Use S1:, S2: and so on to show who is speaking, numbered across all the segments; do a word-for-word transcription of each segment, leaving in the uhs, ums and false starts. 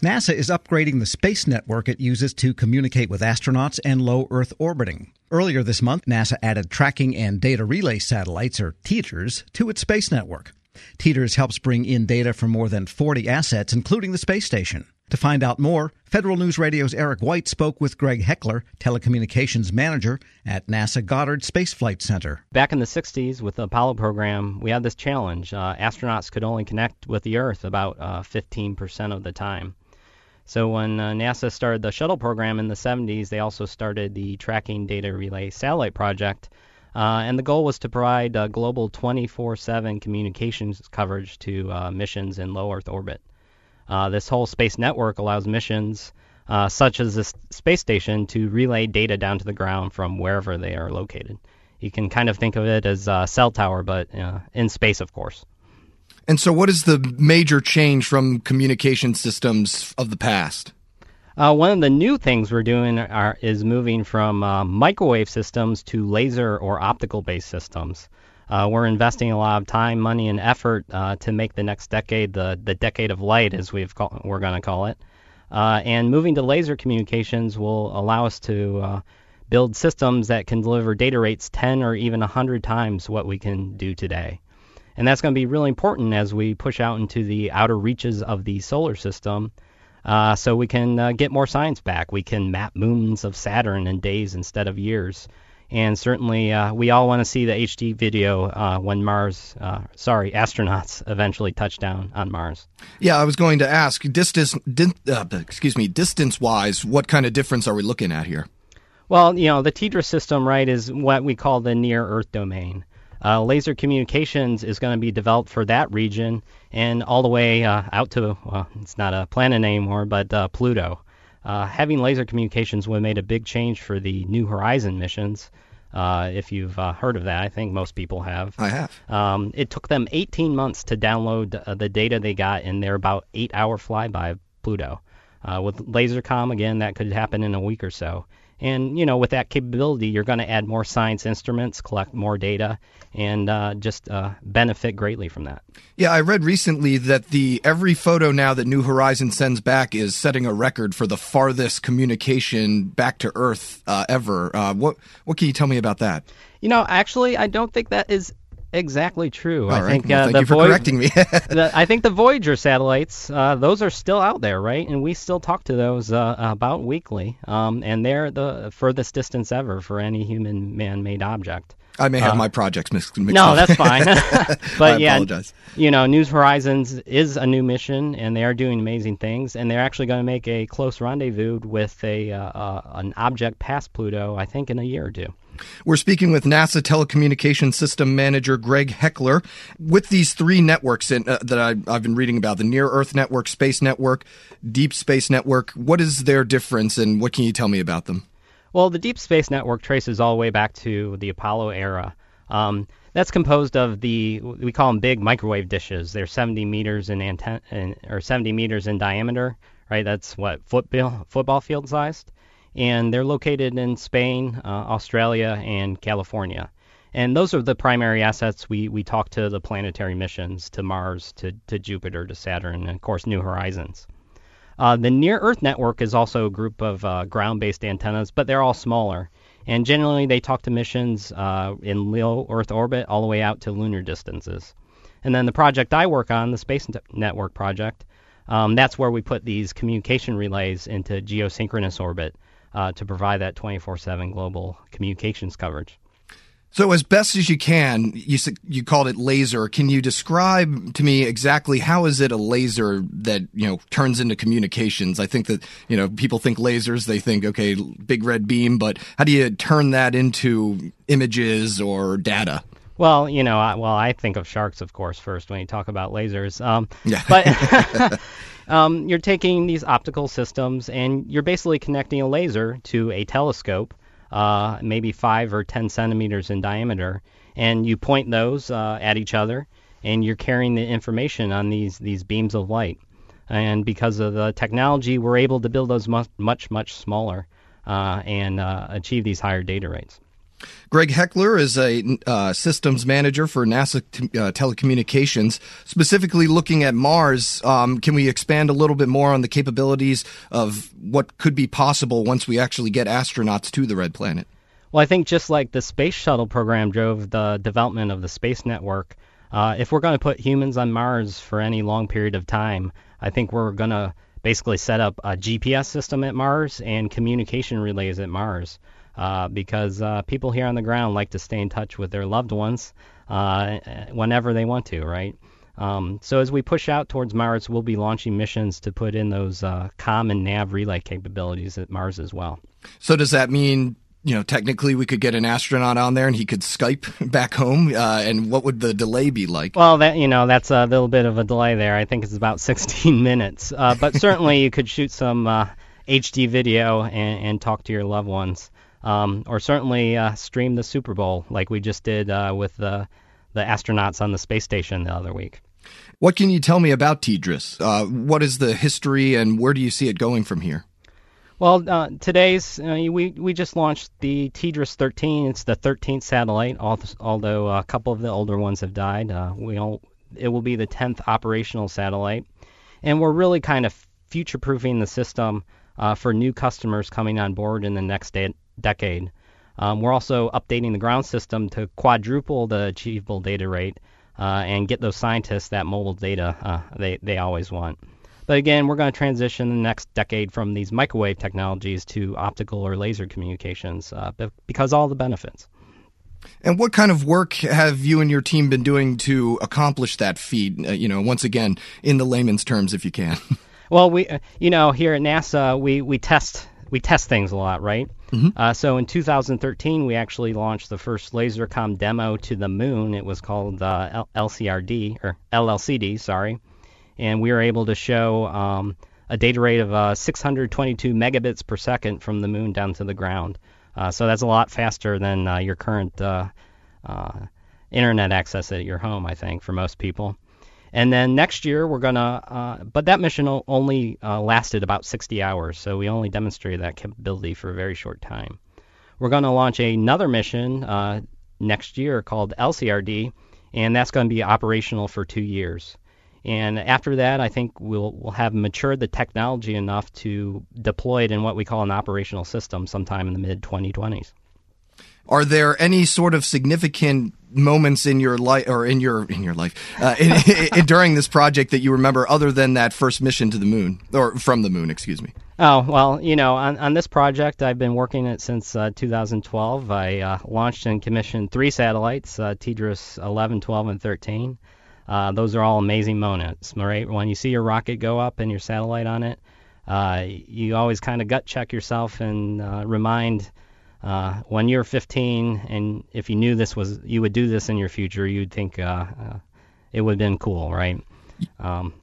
S1: NASA is upgrading the space network it uses to communicate with astronauts and low Earth orbiting. Earlier this month, NASA added tracking and data relay satellites, or TETRS, to its space network. TETRS helps bring in data from more than forty assets, including the space station. To find out more, Federal News Radio's Eric White spoke with Greg Heckler, telecommunications manager at NASA Goddard Space Flight Center.
S2: Back in the sixties with the Apollo program, we had this challenge. Uh, astronauts could only connect with the Earth about uh, fifteen percent of the time. So when uh, NASA started the shuttle program in the seventies, they also started the Tracking Data Relay Satellite Project. Uh, and the goal was to provide uh, global twenty-four seven communications coverage to uh, missions in low Earth orbit. Uh, this whole space network allows missions, uh, such as this space station, to relay data down to the ground from wherever they are located. You can kind of think of it as a cell tower, but uh, in space, of course.
S3: And so what is the major change from communication systems of the past?
S2: Uh, one of the new things we're doing are, is moving from uh, microwave systems to laser or optical-based systems. Uh, we're investing a lot of time, money, and effort uh, to make the next decade the, the decade of light, as we've call, we're going to call it. Uh, and moving to laser communications will allow us to uh, build systems that can deliver data rates ten or even one hundred times what we can do today. And that's going to be really important as we push out into the outer reaches of the solar system, uh, so we can uh, get more science back. We can map moons of Saturn in days instead of years. And certainly, uh, we all want to see the H D video uh, when Mars, uh, sorry, astronauts eventually touch down on Mars.
S3: Yeah, I was going to ask, distance, di- uh, excuse me, distance-wise, what kind of difference are we looking at here?
S2: Well, you know, the TETRS system, right, is what we call the near-Earth domain. Uh, laser communications is going to be developed for that region and all the way uh, out to, well, it's not a planet anymore, but uh, Pluto. Uh, having laser communications would have made a big change for the New Horizon missions. Uh, if you've uh, heard of that, I think most people have.
S3: I have.
S2: Um, it took them eighteen months to download uh, the data they got in their about eight-hour flyby of Pluto. Uh, with LaserCom, again, that could happen in a week or so. And, you know, with that capability, you're going to add more science instruments, collect more data, and uh, just uh, benefit greatly from that.
S3: Yeah, I read recently that the every photo now that New Horizons sends back is setting a record for the farthest communication back to Earth uh, ever. Uh, what what can you tell me about that?
S2: You know, actually, I don't think that is exactly true.
S3: All
S2: I
S3: right.
S2: think
S3: Well,
S2: uh,
S3: thank
S2: the
S3: you for
S2: Voy-
S3: correcting me.
S2: the, I think the Voyager satellites, uh, those are still out there, right? And we still talk to those uh, about weekly. Um, and they're the furthest distance ever for any human man-made object.
S3: I may have
S2: uh,
S3: my projects mixed, mixed
S2: No,
S3: up.
S2: that's fine. But
S3: I
S2: yeah,
S3: apologize.
S2: You know, New Horizons is a new mission, and they are doing amazing things. And they're actually going to make a close rendezvous with a uh, uh, an object past Pluto, I think, in a year or two.
S3: We're speaking with NASA Telecommunications System Manager Greg Heckler. With these three networks in, uh, that I, I've been reading about, the Near-Earth Network, Space Network, Deep Space Network, what is their difference, and what can you tell me about them?
S2: Well, the Deep Space Network traces all the way back to the Apollo era. Um, that's composed of the, we call them big microwave dishes. They're seventy meters in anten- or seventy meters in diameter, right? That's what, football, football field sized. And they're located in Spain, uh, Australia, and California. And those are the primary assets we, we talk to the planetary missions, to Mars, to, to Jupiter, to Saturn, and, of course, New Horizons. Uh, the Near-Earth Network is also a group of uh, ground-based antennas, but they're all smaller. And generally, they talk to missions uh, in low Earth orbit all the way out to lunar distances. And then the project I work on, the Space Network project, um, that's where we put these communication relays into geosynchronous orbit uh, to provide that twenty-four seven global communications coverage.
S3: So as best as you can, you you called it laser. Can you describe to me exactly how is it a laser that, you know, turns into communications? I think that, you know, people think lasers, they think, okay, big red beam, but how do you turn that into images or data?
S2: Well, you know, I, well, I think of sharks, of course, first when you talk about lasers. Um,
S3: yeah.
S2: But um, you're taking these optical systems and you're basically connecting a laser to a telescope, uh, maybe five or ten centimeters in diameter, and you point those uh, at each other, and you're carrying the information on these these beams of light. And because of the technology, we're able to build those much, much, much smaller uh, and uh, achieve these higher data rates.
S3: Greg Heckler is a uh, systems manager for NASA t- uh, Telecommunications, specifically looking at Mars. Um, can we expand a little bit more on the capabilities of what could be possible once we actually get astronauts to the Red Planet?
S2: Well, I think just like the Space Shuttle program drove the development of the space network, uh, if we're going to put humans on Mars for any long period of time, I think we're going to basically set up a G P S system at Mars and communication relays at Mars. Uh, because uh, people here on the ground like to stay in touch with their loved ones uh, whenever they want to, right? Um, so as we push out towards Mars, we'll be launching missions to put in those uh, comm and nav relay capabilities at Mars as well.
S3: So does that mean, you know, technically we could get an astronaut on there and he could Skype back home? Uh, and what would the delay be like?
S2: Well, that you know, that's a little bit of a delay there. I think it's about sixteen minutes. Uh, but certainly you could shoot some uh, H D video and, and talk to your loved ones. Um, or certainly uh, stream the Super Bowl like we just did uh, with the, the astronauts on the space station the other week.
S3: What can you tell me about TDRS? Uh, what is the history and where do you see it going from here?
S2: Well, uh, today's, uh, we, we just launched the TDRS thirteen. It's the thirteenth satellite, although a couple of the older ones have died. Uh, we all, it will be the tenth operational satellite. And we're really kind of future-proofing the system uh, for new customers coming on board in the next day. decade. Um, we're also updating the ground system to quadruple the achievable data rate uh, and get those scientists that mobile data uh, they, they always want. But again, we're going to transition the next decade from these microwave technologies to optical or laser communications uh, because all the benefits.
S3: And what kind of work have you and your team been doing to accomplish that feat, uh, you know, once again, in the layman's terms, if you can?
S2: Well, we, uh, you know, here at NASA, we, we test we test things a lot, right? Mm-hmm. Uh, so in two thousand thirteen, we actually launched the first laser comm demo to the moon. It was called uh, L C R D, or L L C D, sorry. And we were able to show um, a data rate of uh, six hundred twenty-two megabits per second from the moon down to the ground. Uh, so that's a lot faster than uh, your current uh, uh, internet access at your home, I think, for most people. And then next year, we're going to, uh, but that mission only uh, lasted about sixty hours, so we only demonstrated that capability for a very short time. We're going to launch another mission uh, next year called L C R D, and that's going to be operational for two years. And after that, I think we'll we'll have matured the technology enough to deploy it in what we call an operational system sometime in the mid twenty twenties.
S3: Are there any sort of significant moments in your life, or in your in your life, uh, in, in, during this project that you remember, other than that first mission to the moon, or from the moon, excuse me?
S2: Oh, well, you know, on, on this project, I've been working it since uh, two thousand twelve. I uh, launched and commissioned three satellites, uh, TDRS eleven, twelve, and thirteen. Uh, those are all amazing moments, right? When you see your rocket go up and your satellite on it, uh, you always kind of gut check yourself and uh, remind uh, when you're fifteen, and if you knew this was, you would do this in your future, you'd think uh, uh, it would have been cool, right? Um,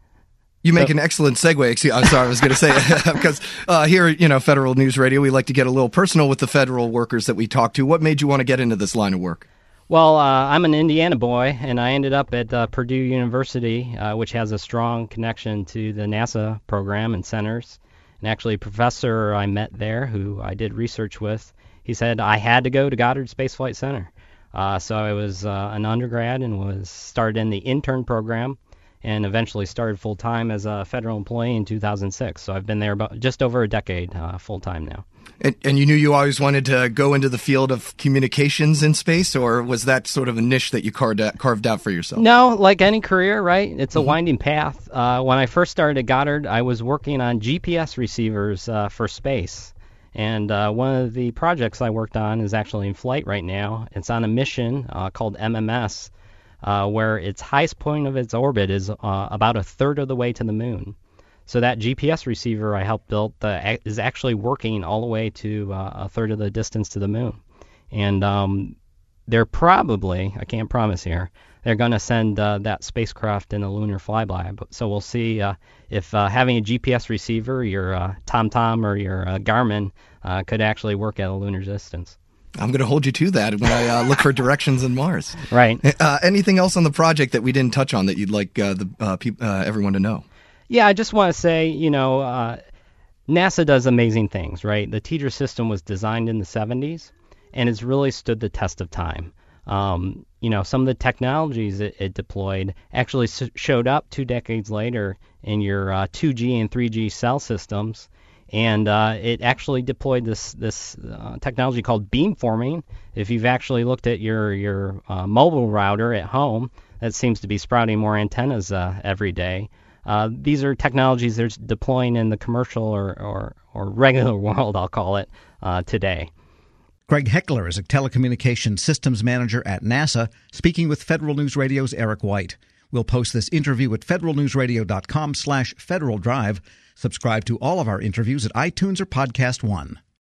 S3: You make so, an excellent segue. Excuse, I'm sorry, I was going to say, because uh, here, you know, Federal News Radio, we like to get a little personal with the federal workers that we talk to. What made you want to get into this line of work?
S2: Well, uh, I'm an Indiana boy, and I ended up at uh, Purdue University, uh, which has a strong connection to the NASA program and centers. And actually, a professor I met there, who I did research with, he said I had to go to Goddard Space Flight Center. Uh, so I was uh, an undergrad and was started in the intern program, and eventually started full-time as a federal employee in two thousand six. So I've been there about just over a decade uh, full-time now.
S3: And, and you knew you always wanted to go into the field of communications in space, or was that sort of a niche that you carved out, carved out for yourself?
S2: No, like any career, right? It's a mm-hmm. winding path. Uh, when I first started at Goddard, I was working on G P S receivers uh, for space. And uh, one of the projects I worked on is actually in flight right now. It's on a mission uh, called M M S, Uh, where its highest point of its orbit is uh, about a third of the way to the moon. So that G P S receiver I helped build uh, is actually working all the way to uh, a third of the distance to the moon. And um, they're probably, I can't promise here, they're going to send uh, that spacecraft in a lunar flyby. So we'll see uh, if uh, having a G P S receiver, your uh, TomTom or your uh, Garmin, uh, could actually work at a lunar distance.
S3: I'm going to hold you to that when I uh, look for directions in Mars.
S2: Right.
S3: Uh, anything else on the project that we didn't touch on that you'd like uh, the uh, pe- uh, everyone to know?
S2: Yeah, I just want to say, you know, uh, NASA does amazing things, right? The TDRS system was designed in the seventies, and it's really stood the test of time. Um, you know, some of the technologies it, it deployed actually s- showed up two decades later in your uh, two G and three G cell systems, and uh, it actually deployed this this uh, technology called beamforming. If you've actually looked at your your uh, mobile router at home, that seems to be sprouting more antennas uh, every day. Uh, these are technologies they're deploying in the commercial or, or, or regular world, I'll call it, uh, today.
S1: Greg Heckler is a telecommunications systems manager at NASA, speaking with Federal News Radio's Eric White. We'll post this interview at federalnewsradio.com slash Federal Drive. Subscribe to all of our interviews at iTunes or Podcast One.